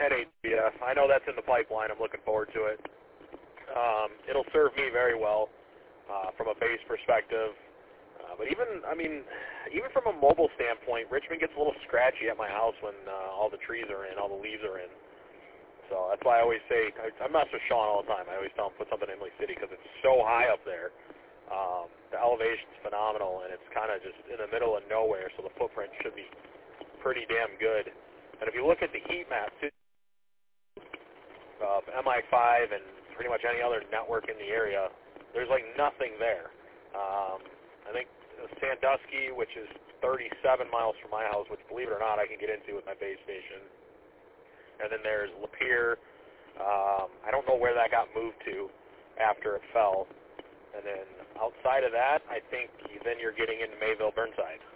at HBF. I know that's in the pipeline. I'm looking forward to it. It'll serve me very well from a base perspective. But even from a mobile standpoint, Richmond gets a little scratchy at my house when all the trees are in, all the leaves are in. So that's why I always say, I mess with Sean all the time. I always tell him put something in Emily City because it's so high up there. The elevation's phenomenal, and it's kind of just in the middle of nowhere, so the footprint should be pretty damn good. And if you look at the heat map, too, of MI5 and pretty much any other network in the area, there's like nothing there. I think Sandusky, which is 37 miles from my house, which, believe it or not, I can get into with my base station. And then there's Lapeer. I don't know where that got moved to after it fell. And then outside of that, I think then you're getting into Mayville, Burnside.